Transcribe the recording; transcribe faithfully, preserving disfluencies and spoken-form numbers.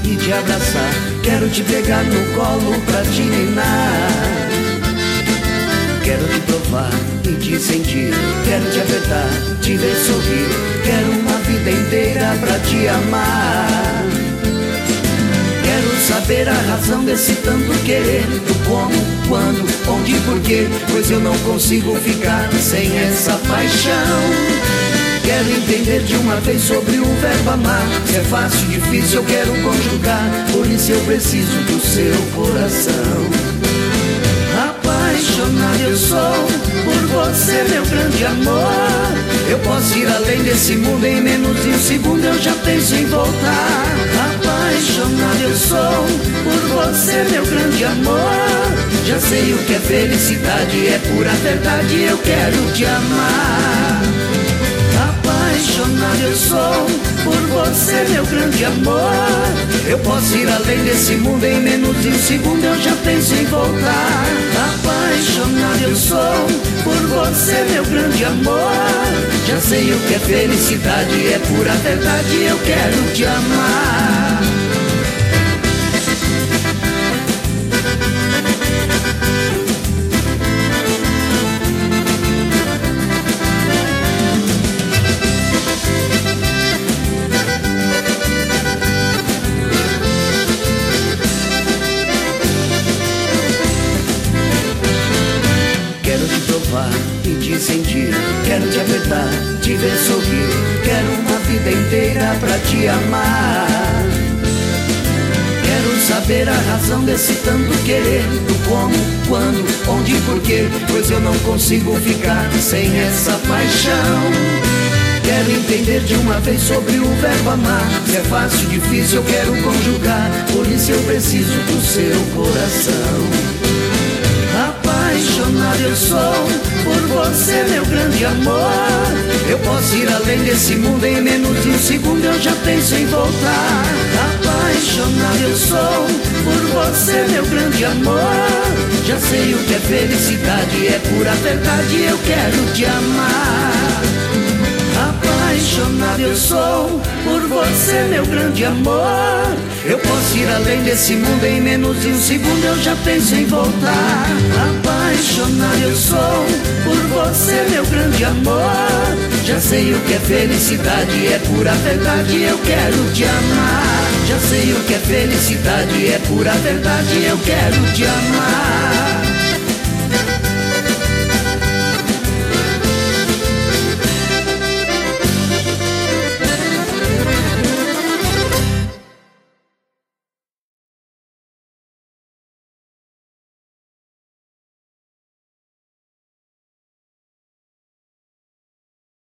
e te abraçar. Quero te pegar no colo pra te ninar. Quero te provar e te sentir. Quero te apertar, te ver sorrir. Quero uma vida inteira pra te amar. Quero saber a razão desse tanto querer. Do como, quando, onde e porquê. Pois eu não consigo ficar sem essa paixão. Quero entender de uma vez sobre o verbo amar. Se é fácil, difícil, eu quero conjugar. Por isso eu preciso do seu coração. Apaixonado eu sou por você, meu grande amor. Eu posso ir além desse mundo, em menos de um segundo eu já penso em voltar. Apaixonado eu sou por você, meu grande amor. Já sei o que é felicidade, é pura verdade, eu quero te amar. Apaixonado eu sou por você, meu grande amor. Eu posso ir além desse mundo, em menos de um segundo eu já penso em voltar. Apaixonado eu sou por você, meu grande amor. Já sei o que é felicidade, é pura verdade, eu quero te amar. E te sentir, quero te apertar, te ver sorrir. Quero uma vida inteira pra te amar. Quero saber a razão desse tanto querer. Do como, quando, onde e porquê. Pois eu não consigo ficar sem essa paixão. Quero entender de uma vez sobre o verbo amar. Se é fácil, difícil, eu quero conjugar. Por isso eu preciso do seu coração. Apaixonado eu sou por você, meu grande amor. Eu posso ir além desse mundo, em menos de um segundo eu já penso em voltar. Apaixonado eu sou por você, meu grande amor. Já sei o que é felicidade, é pura verdade, eu quero te amar. Apaixonado eu sou por você, meu grande amor. Eu posso ir além desse mundo, em menos de um segundo eu já penso em voltar. Apaixonado eu sou por você, meu grande amor. Já sei o que é felicidade, é pura verdade, eu quero te amar. Já sei o que é felicidade, é pura verdade, eu quero te amar.